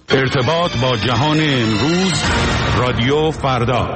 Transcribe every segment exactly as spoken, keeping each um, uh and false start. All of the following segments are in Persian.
ارتباط با جهان امروز، رادیو فردا.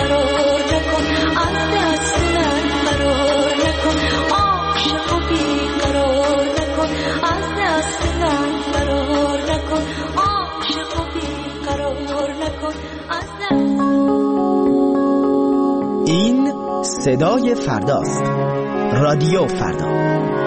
از دست من فرار نکن، عاشق و بی‌قرار صدای فرداست. رادیو فردا.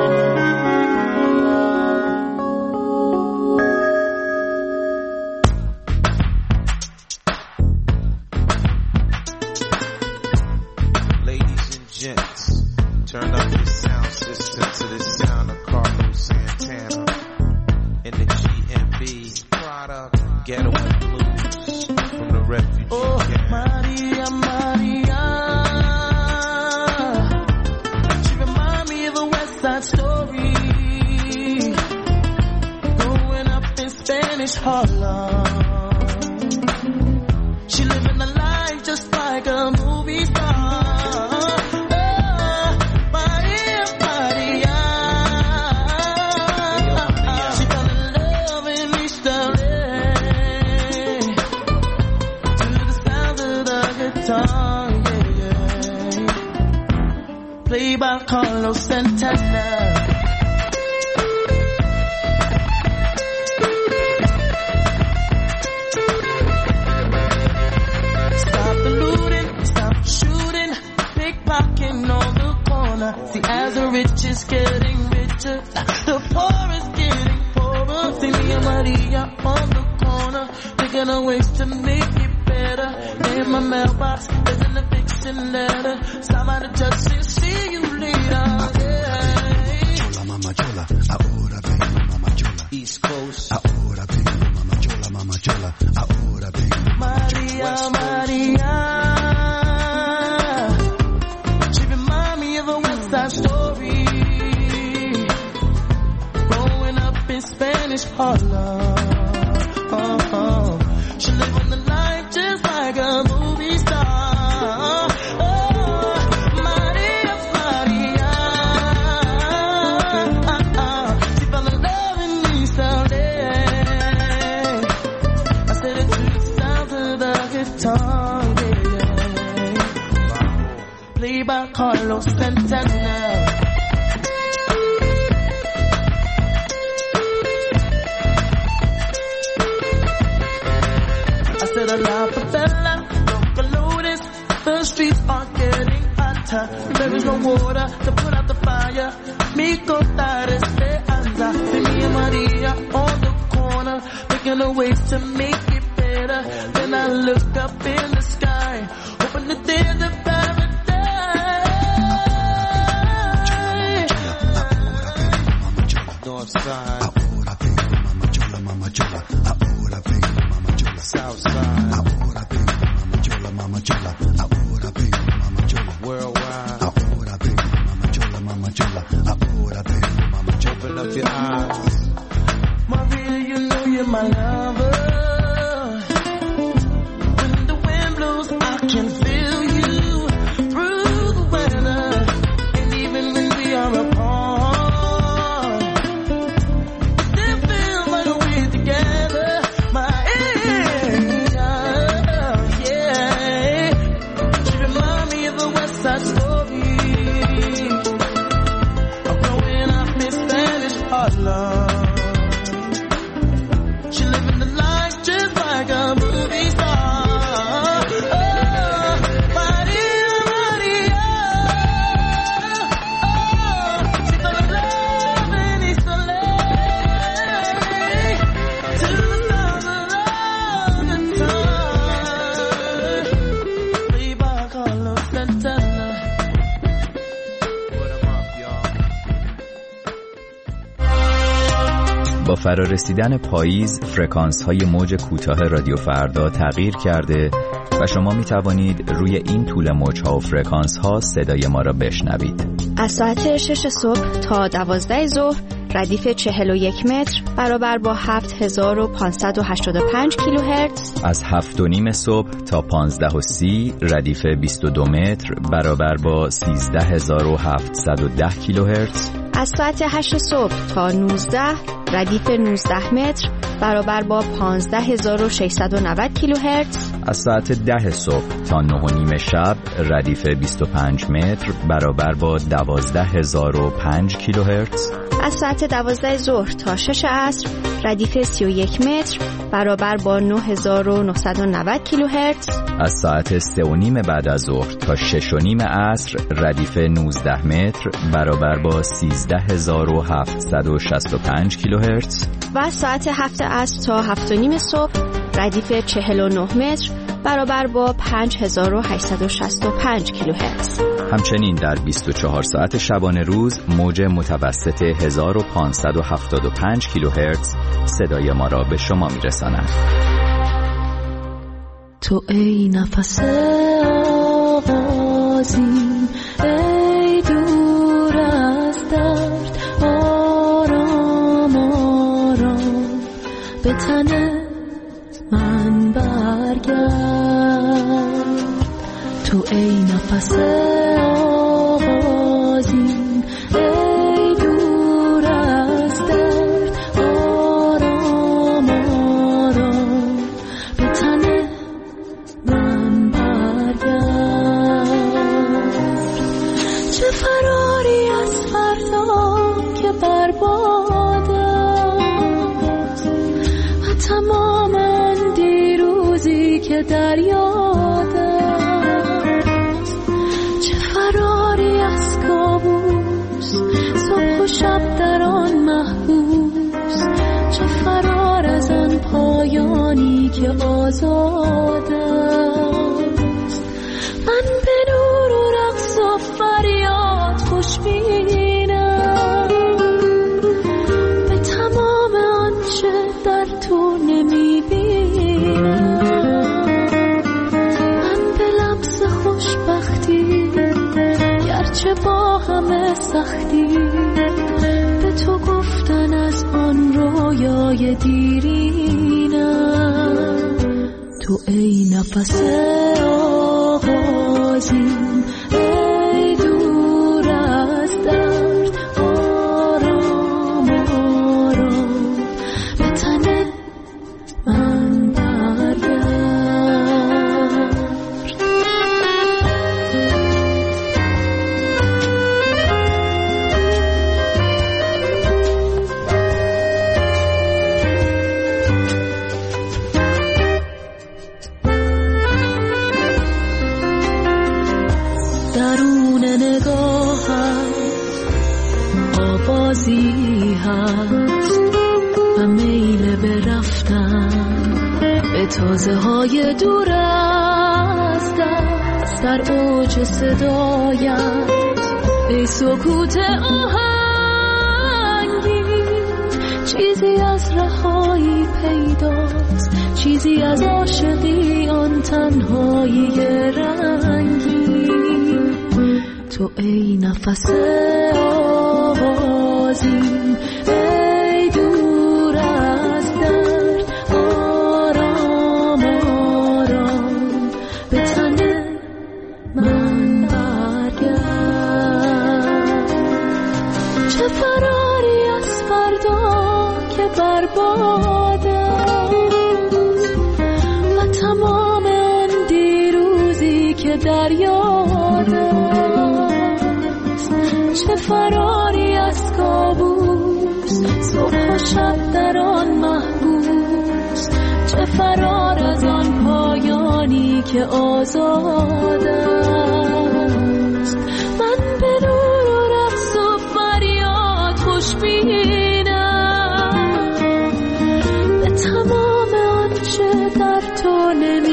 با فرارسیدن پاییز فرکانس های موج کوتاه رادیو فردا تغییر کرده و شما می توانید روی این طول موج ها و فرکانس ها صدای ما را بشنوید. از ساعت شش صبح تا دوازده ظهر ردیف چهل و یک متر برابر با هفت هزار و پانصد و هشتاد و پنج کیلوهرتز. از هفت و نیم صبح تا پانزده و سی ردیف بیست و دو متر برابر با سیزده هزار و هفتصد و ده کیلوهرتز. از ساعت هشت صبح تا نوزده ردیف نوزده متر برابر با پانزده هزار و ششصد و نود کیلوهرتز. از ساعت ده صبح تا نه و نیم شب ردیف بیست و پنج متر برابر با دوازده هزار و پنج کیلوهرتز. از ساعت دوازده ظهر تا شش عصر ردیف سی و یک متر برابر با نه هزار و نهصد و نود کیلوهرتز. از ساعت سه و نیم بعد از ظهر تا شش و نیم عصر ردیف نوزده متر برابر با سیزده هزار و هفتصد و شصت و پنج کیلوهرتز. و از ساعت هفت عصر تا هفت و نیم صبح ردیف چهل و نه متر برابر با پنج هزار و هشتصد و شصت و پنج کیلوهرتز. همچنین در بیست و چهار ساعت شبانه روز موج متوسط هزار و پانصد و هفتاد و پنج کیلوهرتز صدای ما را به شما میرساند. تو ای نفس آغازی، ای دور از درد، آرام آرام به تن من برگرد. تو ای نفس آغازی، ای دور از درد، آرام آرام به تن من برگرد. چه فراری از فردا که برباد است و تمام آن دیروزی که در یاد است. چه فراری از کابوس، صبح و شب در آن محبوس. چه فرار از آن پایانی که آزاد است. من به نور و رقص و فریاد خوشبینم، به تمام آنچه در تو نمیبینم. من به لمس خوشبختی گرچه با همه سختی، به تو گفتن از آن رویای دیرینم. تو ای نفس آغازین، ای دور از درد، آرام آرام به تن من برگرد. درون نگاهت آوازی هست و میل به رفتن به تازه های دور از دست. در اوج صدایت ای سکوت آهنگی، چیزی از رهایی پیداست، چیزی از عاشقی آن تنهایی رنگی. تو ای نفس آغازین، ای دور از درد، آرام آرام به تن من برگرد. چه فراری از فردا که برباد است و تمام آن دیروزی که در یاد است. چه فراری از کابوس، صبح و شب در آن محبوس. چه فرار از آن پایانی که آزاد است. من به نور و رقص و فریاد خوشبینم، به تمام آنچه در تو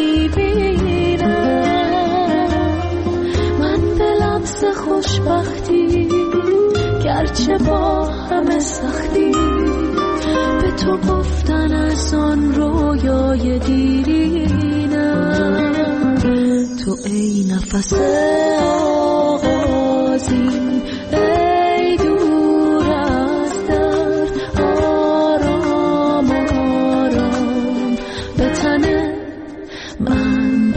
نمیبینم. من به لمس خوشبختی گرچه با همه سختی، به تو گفتن از آن رویای دیرینم. تو ای نفس آغازین، ای دور از درد، آرام آرام به تن من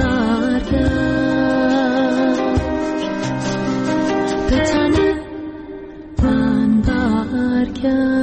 برگرد. به تن من برگرد.